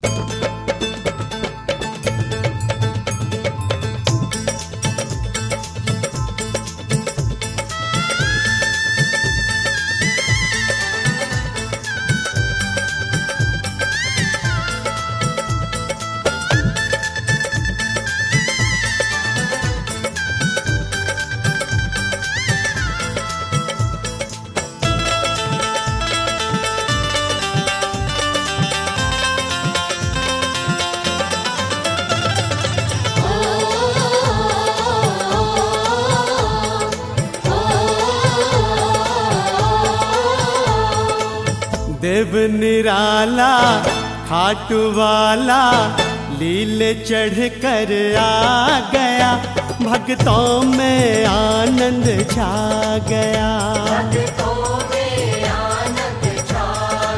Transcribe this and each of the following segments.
देव निराला खाटू वाला लीले चढ़ कर आ गया, भक्तों में आनंद छा गया। भक्तों में आनंद छा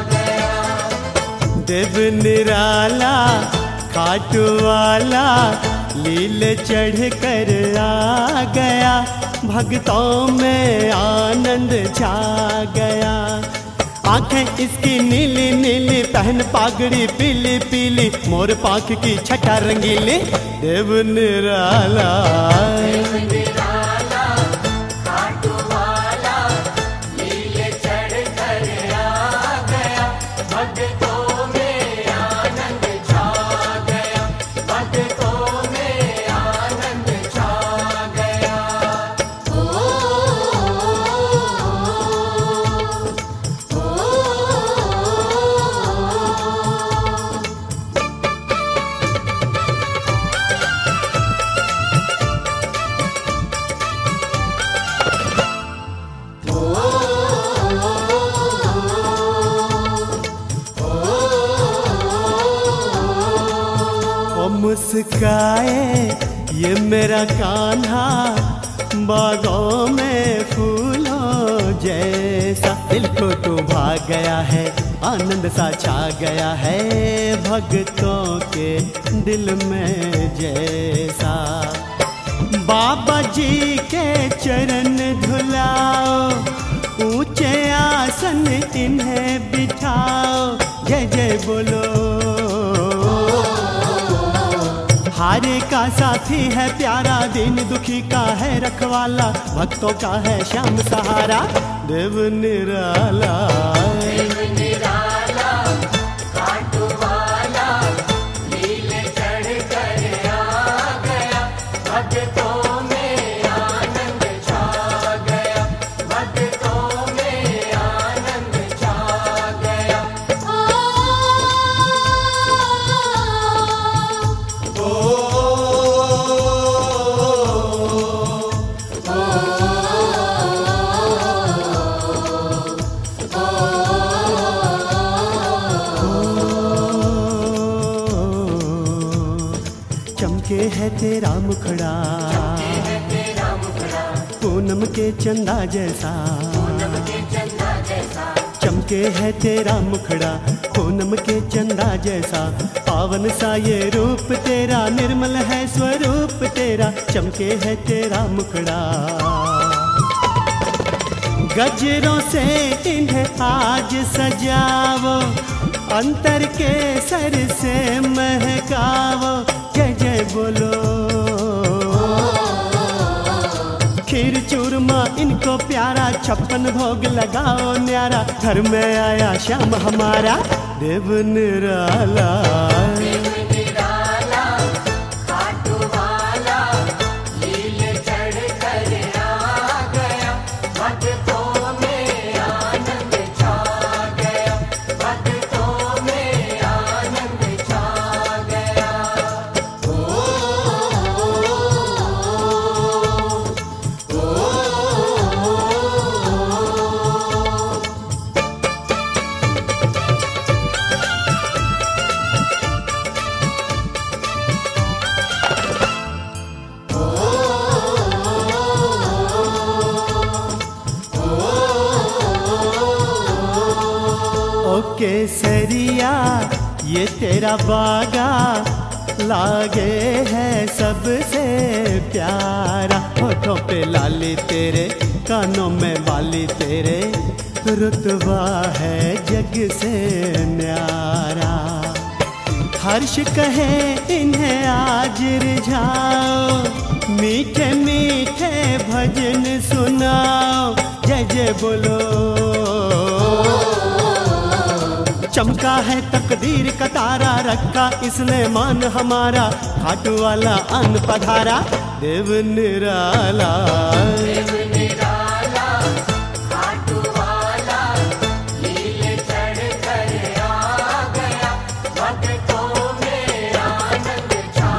गया। देव निराला खाटू वाला लीले चढ़ कर आ गया, भक्तों में आनंद छा गया। आंखें इसकी नीली नीली, पहन पागड़ी पीली पीली, मोर पाख की छटा रंगीली। देव निराला खाटू वाला लीले चढ़ कर आ गया, भक्तों में आनंद छा गया। भक्तों में आनंद छा गया। मुस्काए ये मेरा कान्हा, बागों में फूलों जैसा। दिल को तो भाग गया है, आनंद सा छा गया है, भक्तों के दिल में जैसा। बाबा जी के चरण धुलाओ, ऊंचे आसन इन्हें बिठाओ, जय जय बोलो। हारे का साथी है प्यारा, दीन दुखी का है रखवाला, भक्तों का है श्याम सहारा। देव निराला खाटू वाला लीले चढ़ कर आ गया, भक्तों में आनंद छा गया। भक्तों में आनंद छा गया। चमके है तेरा मुखड़ा, पूनम के चंदा जैसा। चमके है तेरा मुखड़ा, पूनम के चंदा जैसा। पावन सा ये रूप तेरा, निर्मल है स्वरूप तेरा, चमके है तेरा मुखड़ा। गजरों से इन्हें आज सजावो, अंतर के सर से महकावो, जय जय बोलो। खीर चूरमा इनको प्यारा, 56 भोग लगाओ न्यारा, घर में आया श्याम हमारा। देव निराला खाटू वाला लीले चढ़ कर आ गया, भक्तों में आनंद छा गया। भक्तों में आनंद छा गया। केसरिया ये तेरा बागा, लागे है सबसे प्यारा। होठों पे लाली तेरे, कानों में बाली तेरे, रुतबा है जग से न्यारा। हर्ष कहे इन्हें आज रिझाओ, मीठे मीठे भजन सुनाओ, जय जय बोलो। चमका है तकदीर का तारा, रखा इसने मान हमारा, खाटू वाला अन पधारा, देव निराला। देव निराला खाटू वाला, लीले चढ़ कर आ गया, भक्तों में आनंद छा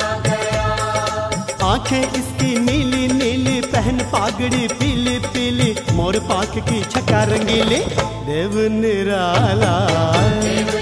गया। आंखें इसकी नीली नीली, पहन पागड़ी पीली पीली, मोर पाख की छटा रंगीली, देव निराला। देव